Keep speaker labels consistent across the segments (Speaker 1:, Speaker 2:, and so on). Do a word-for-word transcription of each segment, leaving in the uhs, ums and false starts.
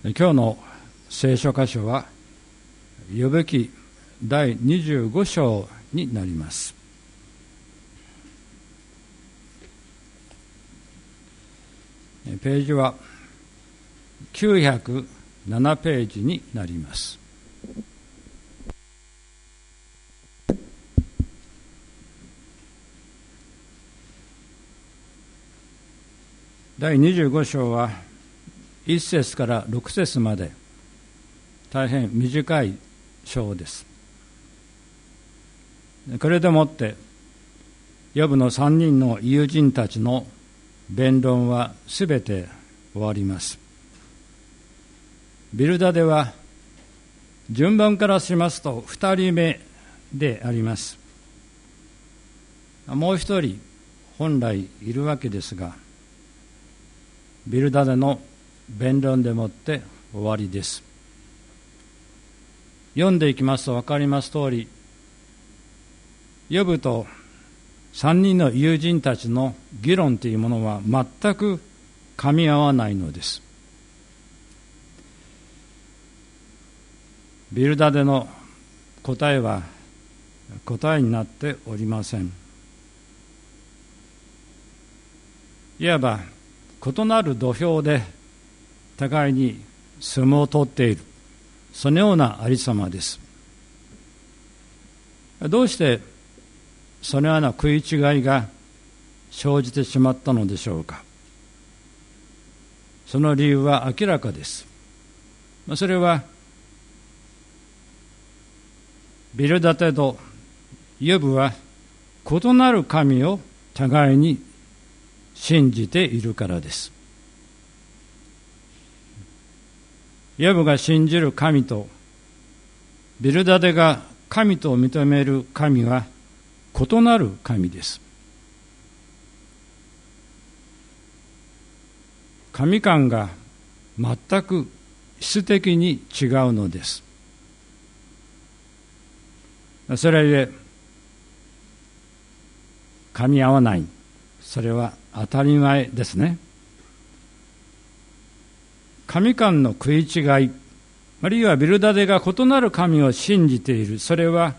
Speaker 1: 今日の聖書箇所は呼ぶ記だいにじゅうご章になります。ページはきゅうひゃくななページになります。だいにじゅうご章はいっ節からろく節まで大変短い章です。これでもってヨブのさんにんの友人たちの弁論はすべて終わります。ビルダデは順番からしますとふたりめであります。もう一人本来いるわけですが、ビルダデの弁論でもって終わりです。読んでいきますと分かります通り、ヨブとさんにんの友人たちの議論というものは全く噛み合わないのです。ビルダデの答えは答えになっておりません。いわば異なる土俵で互いに相撲を取っている、そのようなありさまです。どうしてそのような食い違いが生じてしまったのでしょうか。その理由は明らかです。それはビルダテとヨブは異なる神を互いに信じているからです。ヨブが信じる神とビルダデが神と認める神は異なる神です。神観が全く質的に違うのです。それゆえ噛み合わない、それは当たり前ですね。神観の食い違い、あるいはビルダデが異なる神を信じている、それは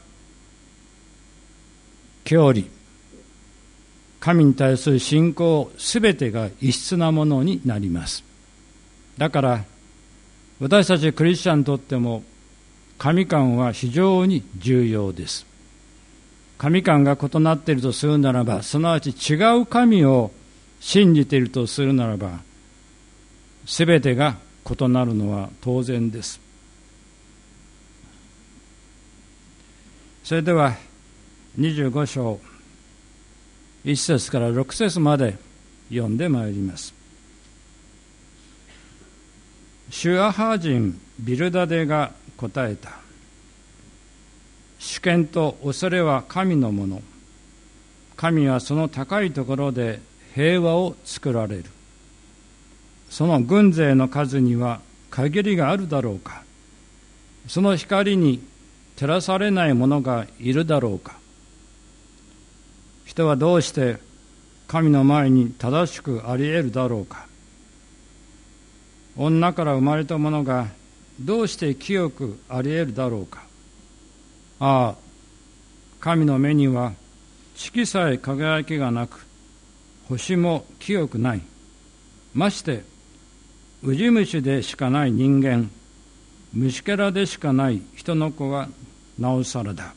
Speaker 1: 教理、神に対する信仰すべてが異質なものになります。だから私たちクリスチャンにとっても神観は非常に重要です。神観が異なっているとするならば、すなわち違う神を信じているとするならば、すべてが異なるのは当然です。それではにじゅうご章いっ節からろく節まで読んでまいります。シュアハ人ビルダデが答えた。主権と恐れは神のもの。神はその高いところで平和を作られる。その軍勢の数には限りがあるだろうか。その光に照らされない者がいるだろうか。人はどうして神の前に正しくあり得るだろうか。女から生まれた者がどうして清くあり得るだろうか。ああ、神の目には月さえ輝きがなく、星も清くない。ましてウジ虫でしかない人間、虫けらでしかない人の子はなおさらだ。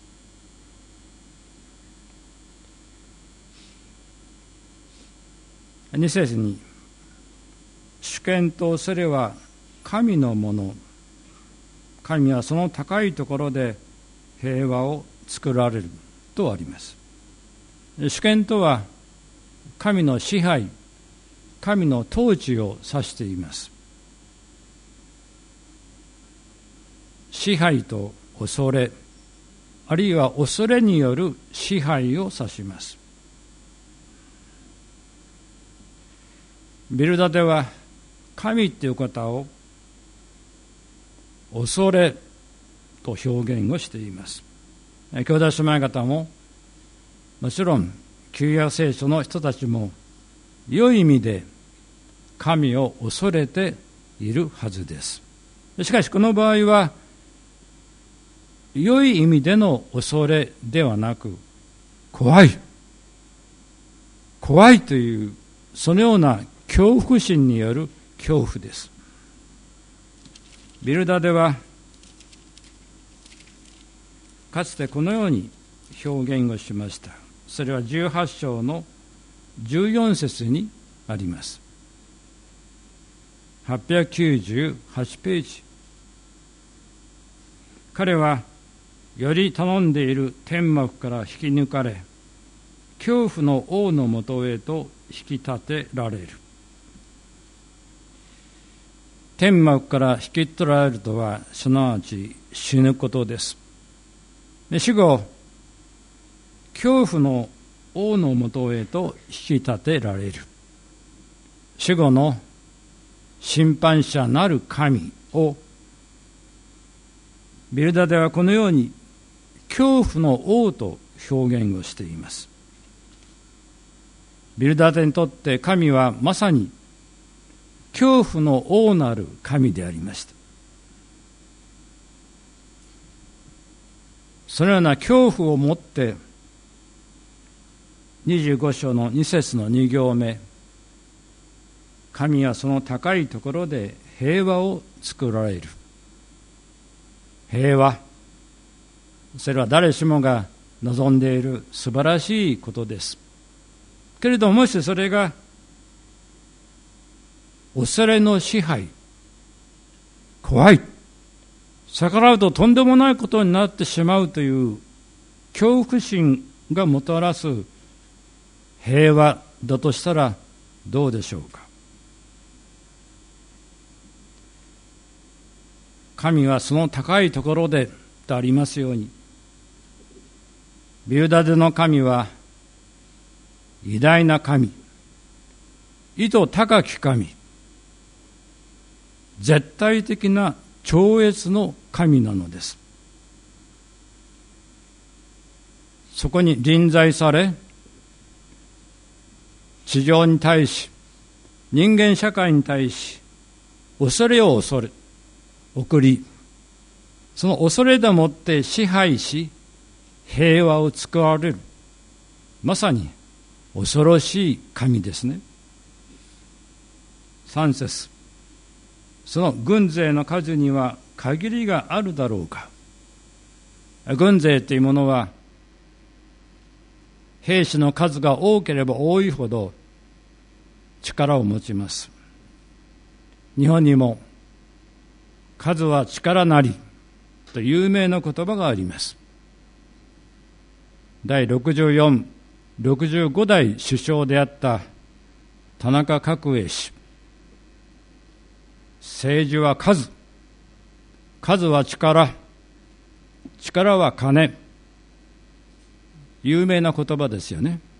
Speaker 1: に節に、主権と恐れは神のもの。神はその高いところで平和を作られるとあります。主権とは神の支配、神の統治を指しています。支配と恐れ、あるいは恐れによる支配を指します。ビルダデは神という方を恐れと表現をしています。兄弟姉妹方ももちろん旧約聖書の人たちも良い意味で神を恐れているはずです。しかしこの場合は良い意味での恐れではなく、怖い怖いというそのような恐怖心による恐怖です。ビルダデはかつてこのように表現をしました。それはじゅうはち章のじゅうよん節にあります。はっぴゃくきゅうじゅうはちページ。彼はより頼んでいる天幕から引き抜かれ、恐怖の王のもとへと引き立てられる。天幕から引き取られるとは、すなわち死ぬことです。で、死後、恐怖の王のもとへと引き立てられる。死後の審判者なる神を、ビルダデはこのように恐怖の王と表現をしています。ビルダデにとって神はまさに恐怖の王なる神でありました。そのような恐怖をもってにじゅうご章のに節のに行目、神はその高いところで平和を作られる。平和、それは誰しもが望んでいる素晴らしいことです。けれども、もしそれが恐れの支配、怖い、逆らうととんでもないことになってしまうという恐怖心がもたらす平和だとしたらどうでしょうか。神はその高いところでとありますように、ビルダデの神は偉大な神、意図高き神、絶対的な超越の神なのです。そこに臨在され、地上に対し、人間社会に対し恐れを恐れ送り、その恐れでもって支配し平和を作られる、まさに恐ろしい神ですね。さん節、その軍勢の数には限りがあるだろうか。軍勢というものは兵士の数が多ければ多いほど力を持ちます。日本にも数は力なりと有名な言葉があります。第ろくじゅうよん、ろくじゅうご代首相であった田中角栄氏、政治は数、数は力、力は金、有名な言葉ですよね。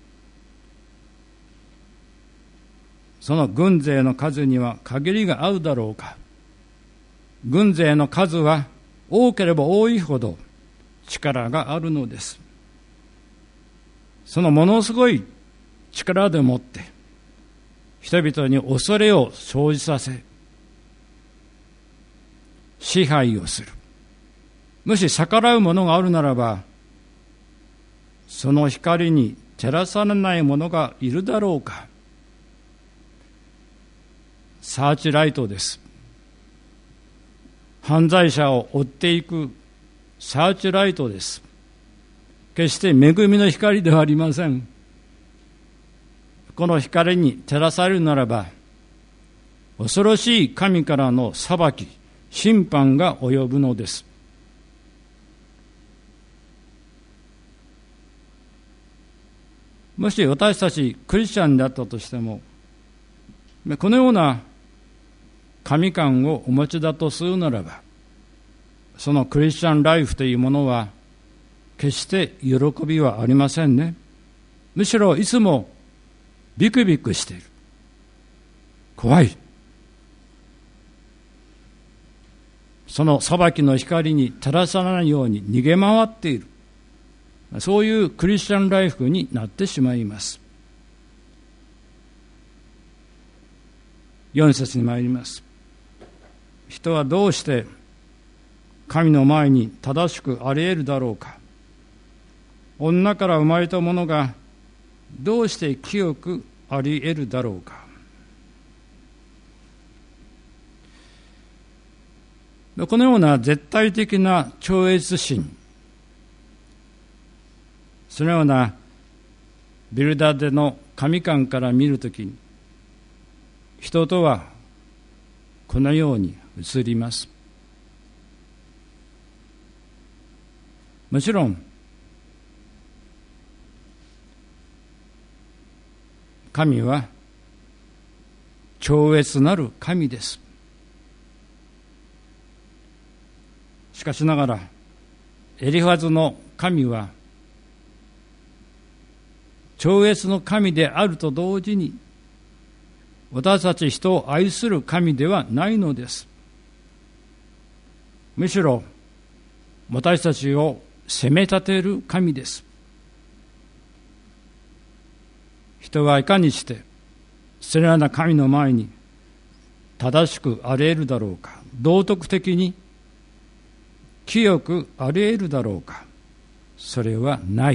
Speaker 1: その軍勢の数には限りがあるだろうか。軍勢の数は多ければ多いほど力があるのです。そのものすごい力でもって人々に恐れを生じさせ支配をする。もし逆らうものがあるならば、その光に照らされないものがいるだろうか。サーチライトです。犯罪者を追っていくサーチライトです。決して恵みの光ではありません。この光に照らされるならば、恐ろしい神からの裁き、審判が及ぶのです。もし私たちクリスチャンであったとしても、このような神観をお持ちだとするならば、そのクリスチャンライフというものは決して喜びはありませんね。むしろいつもビクビクしている。怖い。その裁きの光に照らさないように逃げ回っている。そういうクリスチャンライフになってしまいます。よん節に参ります。 人はどうして神の前に正しくあり得るだろうか。女から生まれたものがどうして清くあり得るだろうか。このような絶対的な超越心、そのようなビルダデの神観から見るときに、人とはこのように映ります。もちろん神は超越なる神です。しかしながらエリファズの神は超越の神であると同時に、私たち人を愛する神ではないのです。むしろ私たちを責め立てる神です。人はいかにしてそのような神の前に正しくあり得るだろうか、道徳的に清くあり得るだろうか。それはない。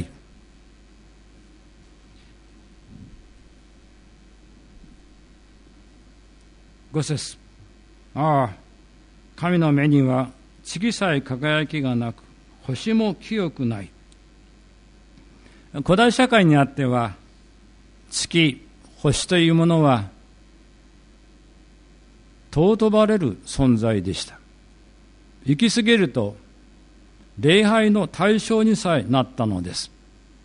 Speaker 1: ご節、ああ、神の目には月さえ輝きがなく、星も清くない。古代社会にあっては、月、星というものは尊ばれる存在でした。行き過ぎると礼拝の対象にさえなったのです。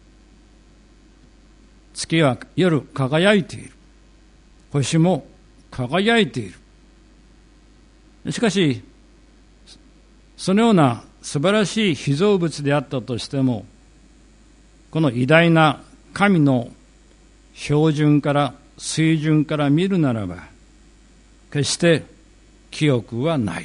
Speaker 1: 月は夜輝いている。星も輝いている。しかし、そのような素晴らしい被造物であったとしても、この偉大な神の標準から水準から見るならば、決して清くはない。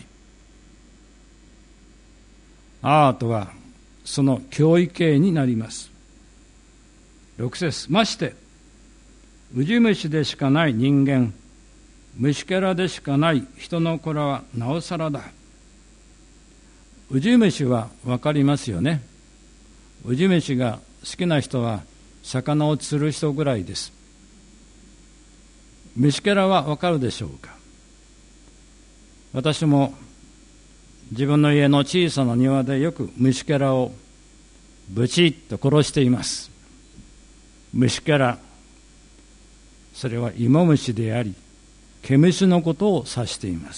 Speaker 1: アートはその脅威形になります。ろく節、ましてウジ虫でしかない人間、虫けらでしかない人の子らはなおさらだ。ウジ虫は分かりますよね。ウジ虫が好きな人は魚を釣る人ぐらいです。虫けらは分かるでしょうか。私も自分の家の小さな庭でよく虫けらをブチッと殺しています。虫けら、それは芋虫であり、毛虫のことを指しています。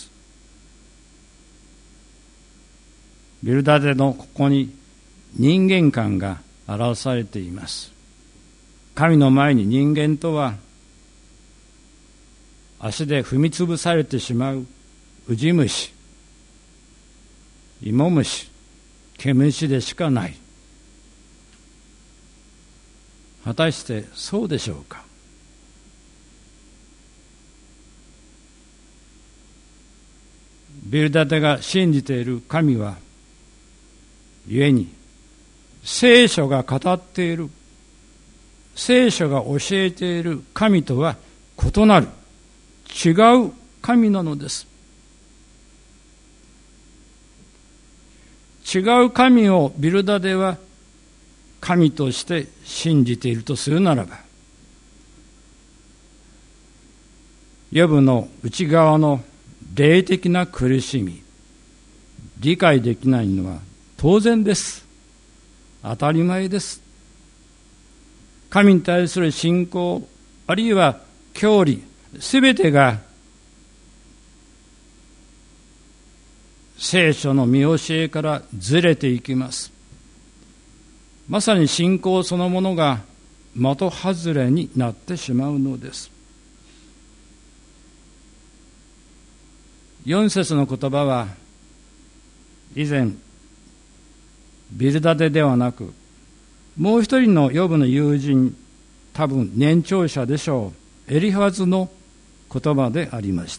Speaker 1: ビルダデのここに人間観が表されています。神の前に人間とは足で踏みつぶされてしまうウジ虫、芋虫、毛虫でしかない。果たしてそうでしょうか。ビルダデが信じている神は、故に聖書が語っている、聖書が教えている神とは異なる、違う神なのです。違う神をビルダデは神として信じているとするならば、ヨブの内側の霊的な苦しみ、理解できないのは当然です。当たり前です。神に対する信仰、あるいは教理、すべてが聖書の見教えからずれていきます。まさに信仰そのものが的外れになってしまうのです。四節の言葉は以前ビルダデではなく、もう一人のヨブの友人、多分年長者でしょう、エリファズの言葉でありました。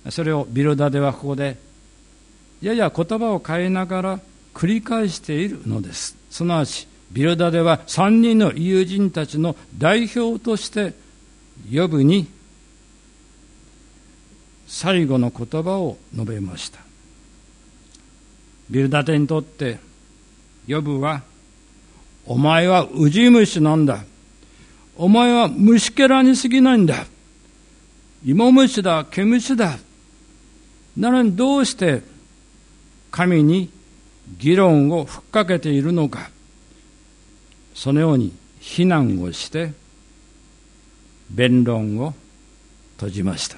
Speaker 1: それをビルダデはここでやや言葉を変えながら繰り返しているのです。すなわちビルダデは三人の友人たちの代表としてヨブに最後の言葉を述べました。ビルダテにとってヨブは、お前はウジ虫なんだ、お前は虫けらに過ぎないんだ、芋虫だ、毛虫だ、なのにどうして神に議論をふっかけているのか、そのように非難をして弁論を閉じました。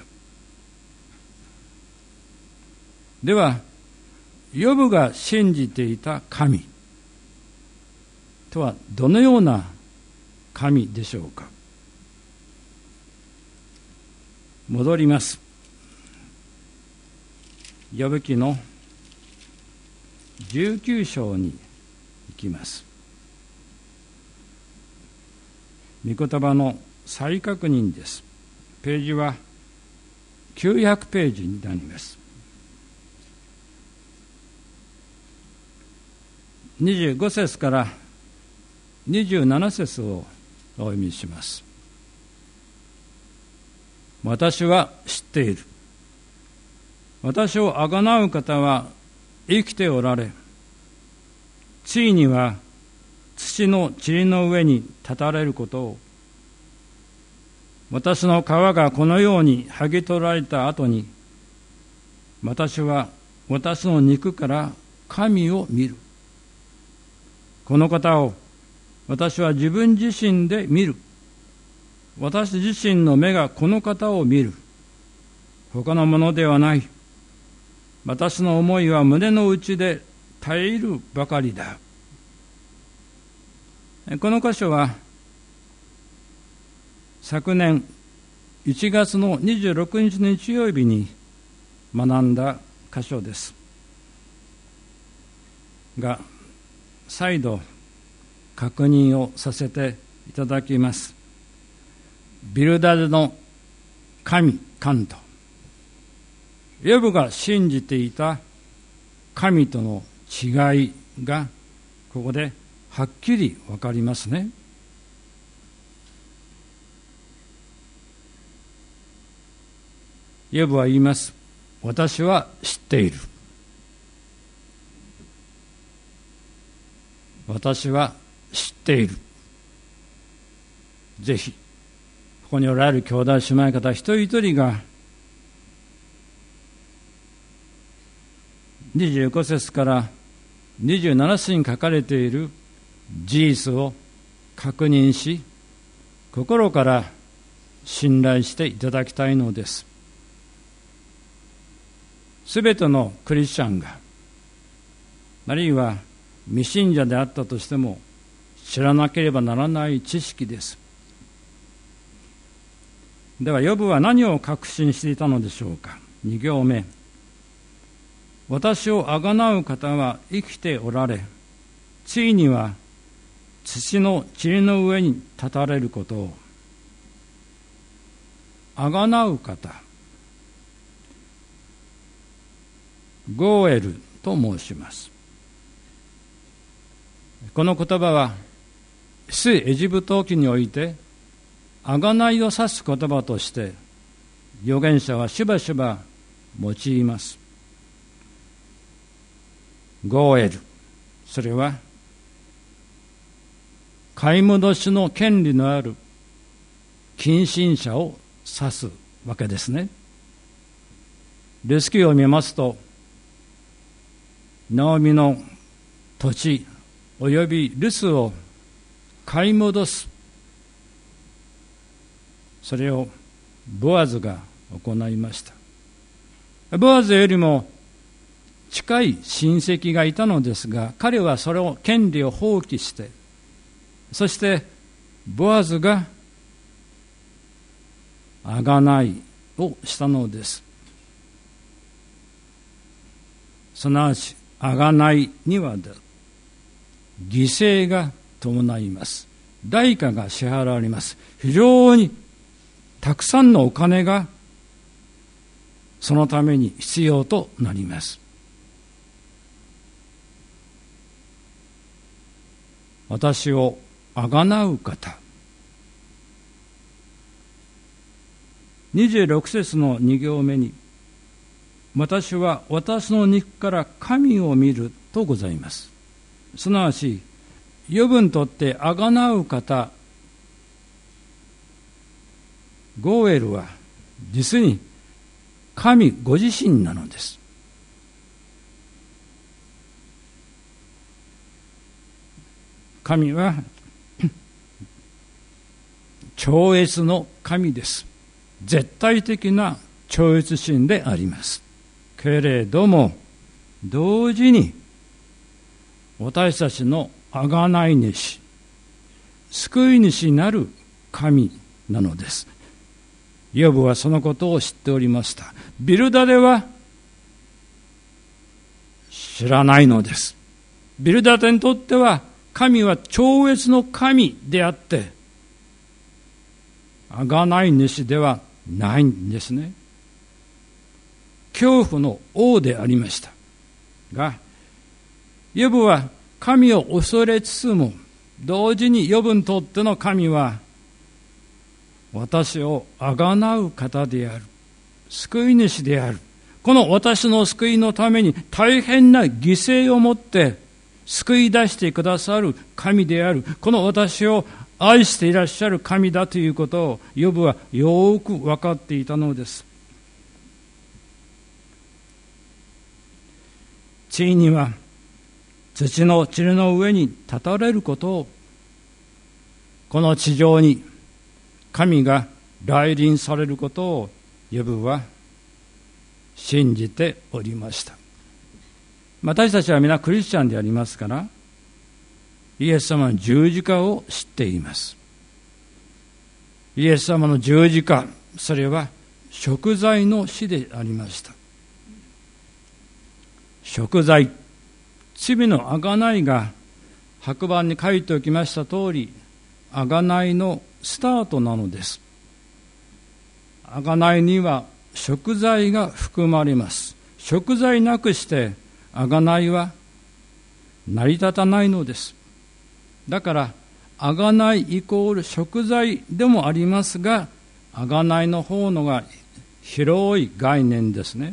Speaker 1: では、ヨブが信じていた神とはどのような神でしょうか。戻ります。ヨブ記のじゅうきゅう章に行きます。御言葉の再確認です。ページはきゅうひゃくページになります。にじゅうご節からにじゅうなな節をお読みします。私は知っている。私をあがなう方は生きておられ、ついには土の塵の上に立たれることを、私の皮がこのように剥ぎ取られた後に、私は私の肉から神を見る。この方を私は自分自身で見る。私自身の目がこの方を見る。他のものではない。私の思いは胸の内で絶えるばかりだ。この箇所は昨年いちがつのにじゅうろくにち日曜日に学んだ箇所ですが、再度確認をさせていただきます。ビルダデの神、神とヨブが信じていた神との違いがここではっきりわかりますね。ヨブは言います。私は知っている。私は知っている。ぜひここにおられる兄弟姉妹方一人一人がにじゅうご節からにじゅうなな節に書かれている事実を確認し、心から信頼していただきたいのです。すべてのクリスチャンが、あるいは未信者であったとしても知らなければならない知識です。ではヨブは何を確信していたのでしょうか。に行目、私をあがなう方は生きておられ、ついには土の塵の上に立たれることを。あがなう方、ゴーエルと申します。この言葉は出エジプト記においてあがないを指す言葉として預言者はしばしば用います。ゴーエル、それは買い戻しの権利のある近親者を指すわけですね。レスキューを見ますと、ナオミの土地および留守を買い戻す、それをボアズが行いました。ボアズよりも近い親戚がいたのですが、彼はそれを権利を放棄して、そしてボアズがあがないをしたのです。すなわちあがないには犠牲が伴います。代価が支払われます。非常にたくさんのお金がそのために必要となります。私をあがなう方、にじゅうろく節のに行目に、 私は私の肉から神を見るとございます。すなわち、ヨブにとってあがなう方、ゴーエルは実に神ご自身なのです。神は超越の神です。絶対的な超越心であります。けれども同時に私たちの贖い主、救い主なる神なのです。ヨブはそのことを知っておりました。ビルダデは知らないのです。ビルダデにとっては神は超越の神であって贖い主ではないんですね。恐怖の王でありましたが、ヨブは神を恐れつつも同時にヨブにとっての神は私をあがなう方である、救い主である。この私の救いのために大変な犠牲をもって救い出してくださる神である。この私を愛していらっしゃる神だということをヨブはよく分かっていたのです。ついには土の塵の上に立たれることを、この地上に神が来臨されることをヨブは信じておりました。私たちは皆クリスチャンでありますから、イエス様の十字架を知っています。イエス様の十字架、それは贖罪の死でありました。贖罪、罪の贖いが白板に書いておきました通り、贖いのスタートなのです。贖いには贖罪が含まれます。贖罪なくして贖いは成り立たないのです。だから贖いイコール贖罪でもありますが、贖いの方のが広い概念ですね。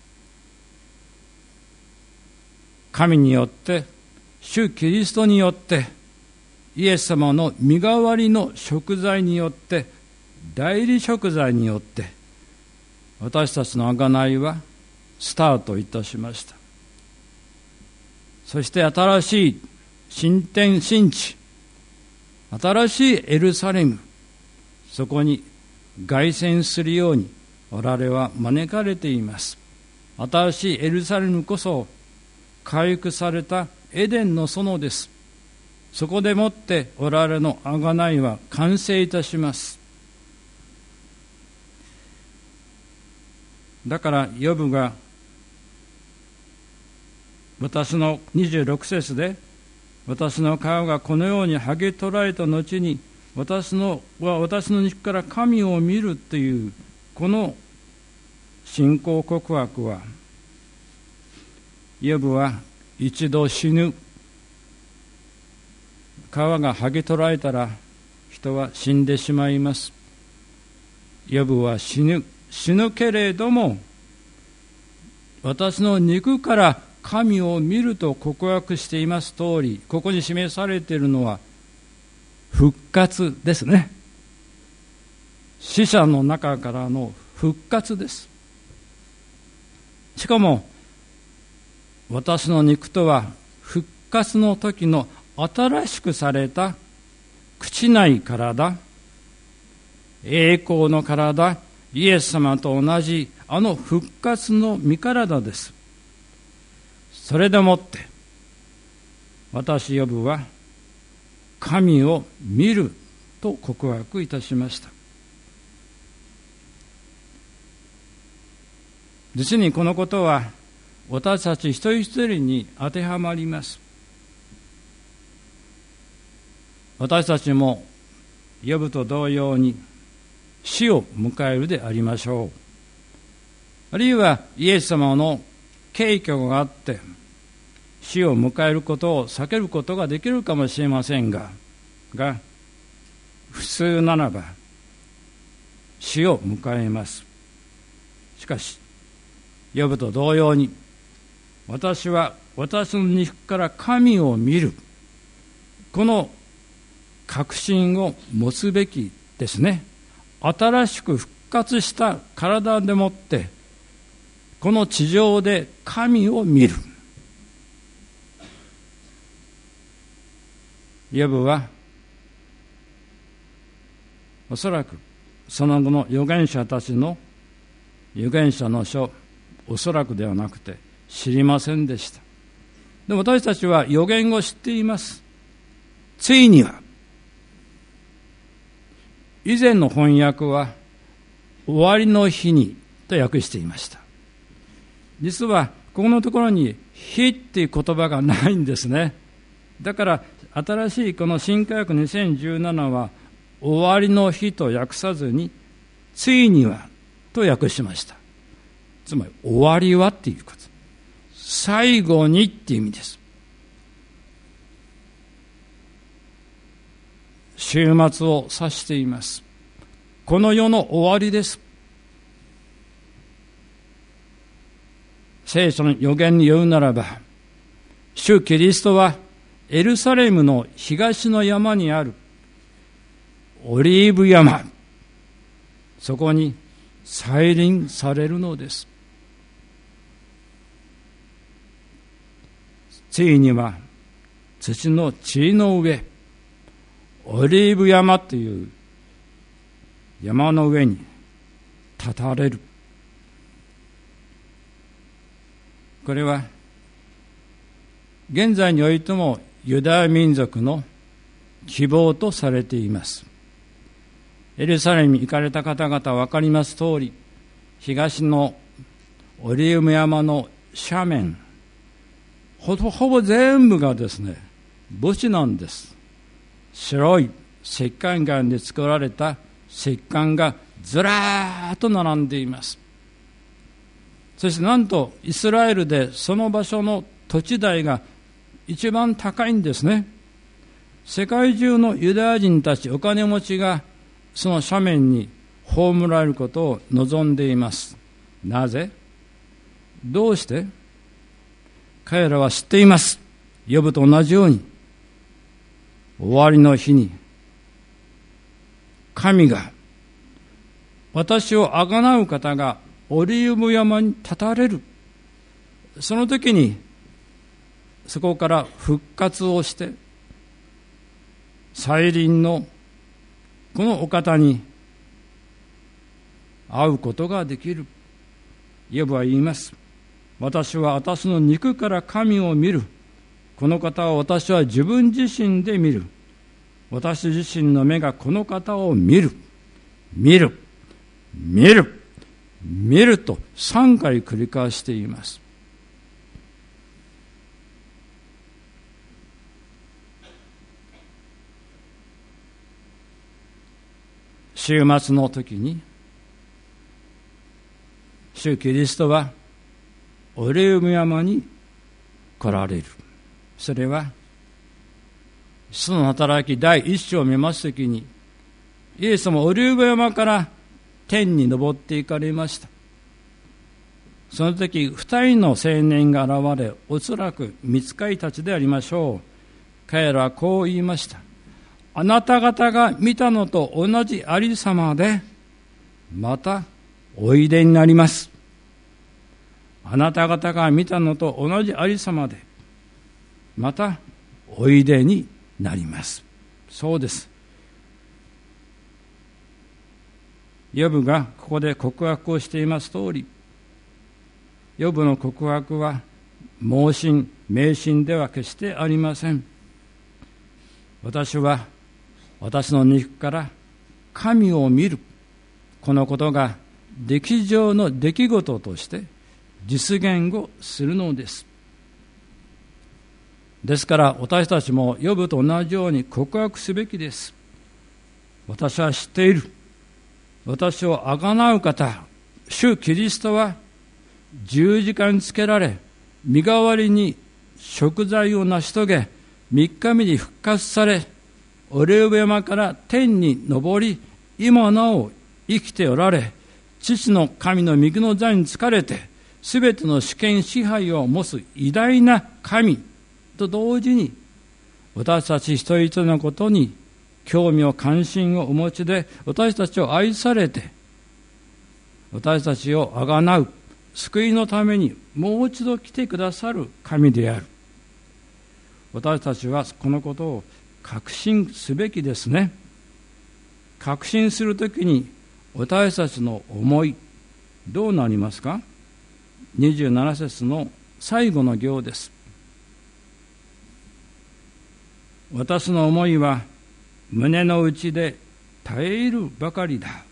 Speaker 1: 神によって、主キリストによって、イエス様の身代わりの贖罪によって、代理贖罪によって、私たちの贖いはスタートいたしました。そして新しい新天新地、新しいエルサレム、そこに凱旋するように我々は招かれています。新しいエルサレムこそ回復されたエデンの園です。そこでもって我々の贖いは完成いたします。だからヨブが私のにじゅうろく節で、私の顔がこのように剥げ取られた後に私のは私の肉から神を見るというこの信仰告白は、ヨブは一度死ぬ、皮が剥げ取られたら人は死んでしまいます。ヨブは死ぬ死ぬけれども、私の肉から神を見ると告白しています通り、ここに示されているのは復活ですね。死者の中からの復活です。しかも私の肉とは復活の時の新しくされた朽ちない体、栄光の体、イエス様と同じあの復活の身体です。それでもって私ヨブは神を見ると告白いたしました。実にこのことは私たち一人一人に当てはまります。私たちもヨブと同様に死を迎えるでありましょう。あるいはイエス様の敬虚があって死を迎えることを避けることができるかもしれませんが、が普通ならば死を迎えます。しかしヨブと同様に、私は私の肉から神を見る、この確信を持つべきですね。新しく復活した体でもってこの地上で神を見る。ヨブはおそらくその後の預言者たちの預言者の書、おそらくではなくて知りませんでした。でも私たちは預言を知っています。ついには、以前の翻訳は終わりの日にと訳していました。実はここのところに日っていう言葉がないんですね。だから新しいこの新科学にせんじゅうななは終わりの日と訳さずについにはと訳しました。つまり終わりはっていうこと、最後にっていう意味です。終末を指しています。この世の終わりです。聖書の預言に言うならば、主キリストはエルサレムの東の山にあるオリーブ山、そこに再臨されるのです。ついには土の地の上、オリーブ山という山の上に立たれる。これは現在においてもユダヤ民族の希望とされています。エルサレムに行かれた方々は分かります通り、東のオリーブ山の斜面、ほぼ、ほぼ全部がですね、墓地なんです。白い石灰岩で作られた石棺がずらーっと並んでいます。そしてなんとイスラエルでその場所の土地代が一番高いんですね。世界中のユダヤ人たち、お金持ちがその斜面に葬られることを望んでいます。なぜ？どうして？彼らは知っています。ヨブと同じように終わりの日に神が、私をあがなう方がオリーブ山に立たれる。その時にそこから復活をして再臨のこのお方に会うことができる。ヨブは言います。私は私の肉から神を見る。この方を私は自分自身で見る。私自身の目がこの方を見る。見る。見る。見るとさんかい繰り返しています。週末の時に主キリストはオリーブ山に来られる。それは使徒の働き第一章を見ますときに、イエス様オリーブ山から天に昇っていかれました。その時二人の青年が現れ、おそらく御使いたちでありましょう。彼らはこう言いました。あなた方が見たのと同じありさまでまたおいでになります。あなた方が見たのと同じありさまでまたおいでになります。そうです。ヨブがここで告白をしています通り、ヨブの告白は盲信、迷信では決してありません。私は私の肉から神を見る。このことが歴上の出来事として実現をするのです。ですから私たちもヨブと同じように告白すべきです。私は知っている。私をあがなう方、主キリストは十字架につけられ、身代わりに贖罪を成し遂げ、三日目に復活され、オリーブ山から天に昇り、今なお生きておられ、父の神の右の座につかれて、 すべての主権支配を持つ偉大な神と同時に、私たち一人一人のことに興味を関心をお持ちで、私たちを愛されて、私たちをあがなう救いのためにもう一度来てくださる神である。私たちはこのことを確信すべきですね。確信するときに私たちの思いどうなりますか？にじゅうなな節の最後の行です。私の思いは胸の内で耐えるばかりだ。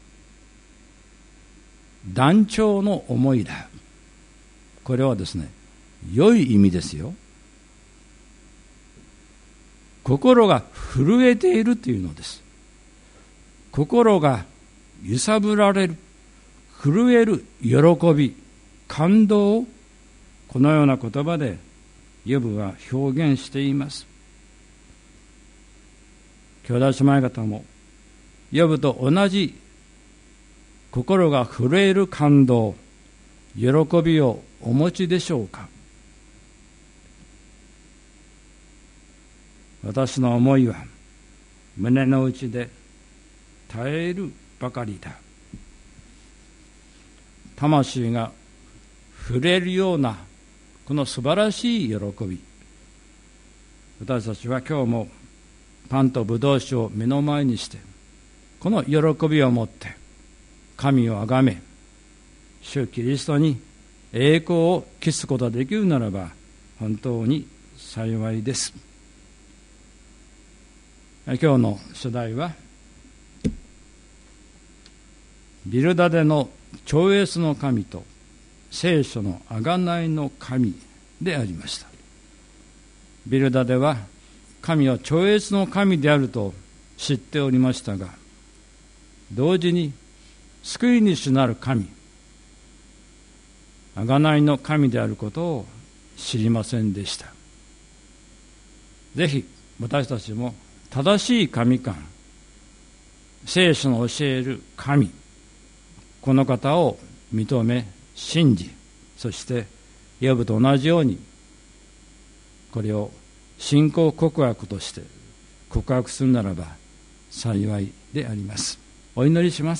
Speaker 1: 断腸の思いだ。これはですね、良い意味ですよ。心が震えているというのです。心が揺さぶられる、震える喜び、感動をこのような言葉でヨブは表現しています。兄弟姉妹方もヨブと同じ心が震える感動、喜びをお持ちでしょうか？私の思いは胸の内で耐えるばかりだ。魂が震えるようなこの素晴らしい喜び、私たちは今日もパンとブドウ酒を目の前にして、この喜びを持って神をあがめ、主キリストに栄光を期すことができるならば本当に幸いです。今日の主題はビルダデの超越の神と聖書の贖いの神でありました。ビルダデは神は超越の神であると知っておりましたが、同時に救い主なる神、贖いの神であることを知りませんでした。ぜひ私たちも正しい神観、聖書の教える神、この方を認め信じ、そしてヨブと同じようにこれを信仰告白として告白するならば幸いであります。お祈りします。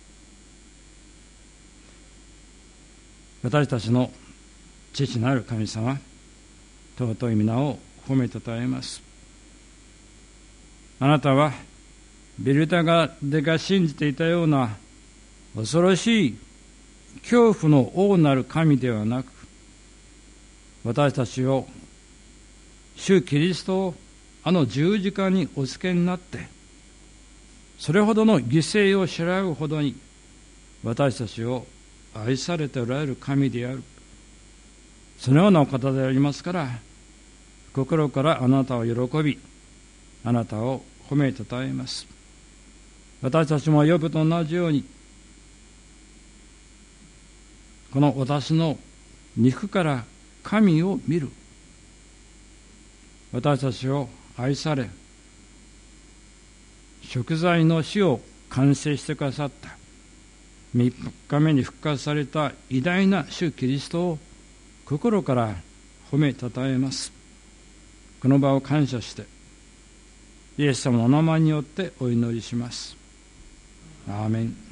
Speaker 1: 私たちの父なる神様、尊い皆を褒めたたえます。あなたはビルダデが信じていたような恐ろしい恐怖の王なる神ではなく、私たちを主キリストをあの十字架にお付けになって、それほどの犠牲を支払うほどに私たちを愛されておられる神である。そのようなお方でありますから、心からあなたを喜び、あなたを褒めたたえます。私たちもヨブと同じように、この私の肉から神を見る、私たちを愛され、贖罪の死を完成してくださったみっかめに復活された偉大な主キリストを心から褒めたたえます。この場を感謝してイエス様のお名前によってお祈りします。アーメン。